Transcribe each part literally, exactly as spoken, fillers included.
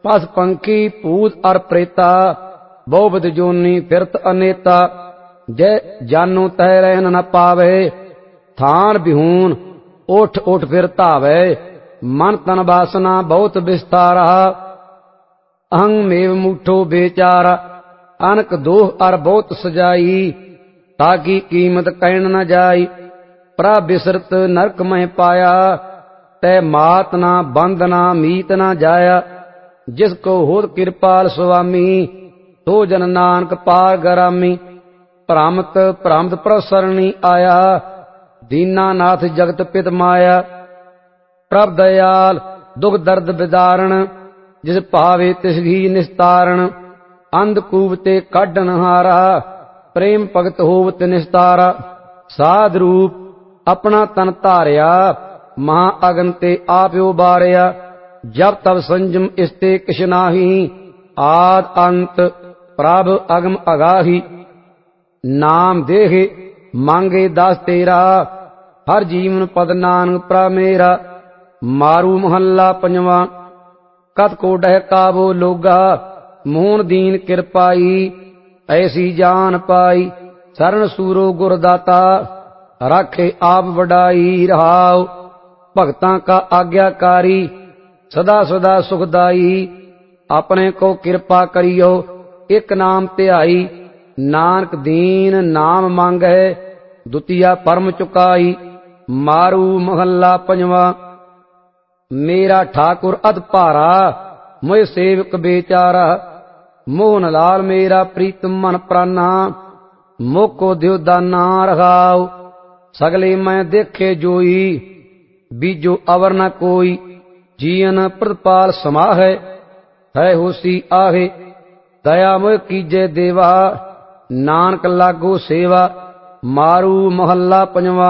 पस पंखी भूत अर प्रेता बहुविध जोनी फिरत अनेता जय जानो तह रहन न पावे थान बिहून उठ उठ फिर धावे मन तन वासना बहुत विस्तारा अहं मेव मूठो बेचारा अनक दोह अर बहुत सजाई ताकि कीमत कहन न जाई प्रभ बिसरत नरक मह पाया तै मात ना बंद ना मीत ना जाया जिसको होत कृपाल स्वामी तो जन नानक पार गरामी भ्रामत भ्रामत प्रसरणी आया दीनानाथ जगत पित माया प्रभ दयाल दुख दर्द विदारण जिस भावे तिस ही निस्तारण अंधकूप ते काढन हारा प्रेम भगत होवत निस्तारा साध रूप अपना तन धारिया महा अगन ते आप्यो बारिया जब तब संजम इसते किश नाही आद अंत प्रभ अगम अगाही नाम देहे मांगे दास तेरा हर जीवन पद नानक प्रा मेरा मारू महल्ला पंजवा कत को डहकावो लोगा मोहन दीन कृपाई ऐसी जान पाई शरण सूरो गुरदाता राखे आप वडाई रहाओ भगतां का आज्ञाकारी सदा सदा सुखदाई अपने को कृपा करियो एक नाम ध्याई नानक दीन नाम मांगै दुतिया परम चुकाई मारू महल्ला पंजवा मेरा ठाकुर अध भारा मोह सेवक बेचारा मोहन लाल मेरा प्रीतम मन प्राना मोको दियो दाना रखाओ सगले मैं देखे जोई बीजो अवर न कोई जीवन प्रतिपाल समाहे है होसी आहे दया मोह कीजे देवा नानक लागो सेवा मारू महल्ला पंजवा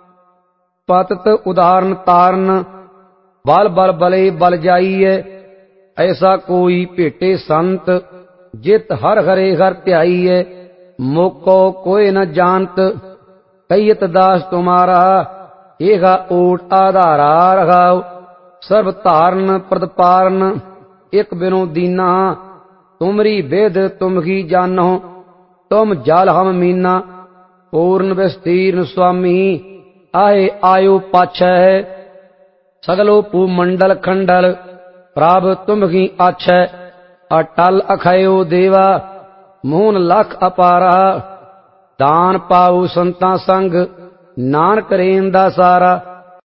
पतत उदाहरण तारण बल बल बले बल जाइए ऐसा कोई भेटे संत जित हर हरे हर ध्याइए मोको कोई न जानत कहियत दास तुम्हारा एहा ओट आधारा रखाओ सर्व धारण प्रदपारण एक बिनो दीना तुमरी वेद तुम ही जानो तुम जल हम मीना पूर्ण विस्तीर्ण स्वामी आए आयो पाछै सगलो भूमंडल खंडल प्रभ तुम ही आछै अटल अखयो देवा मोहन लख अपारा दान पाऊ संता संग नानक रेन दा सारा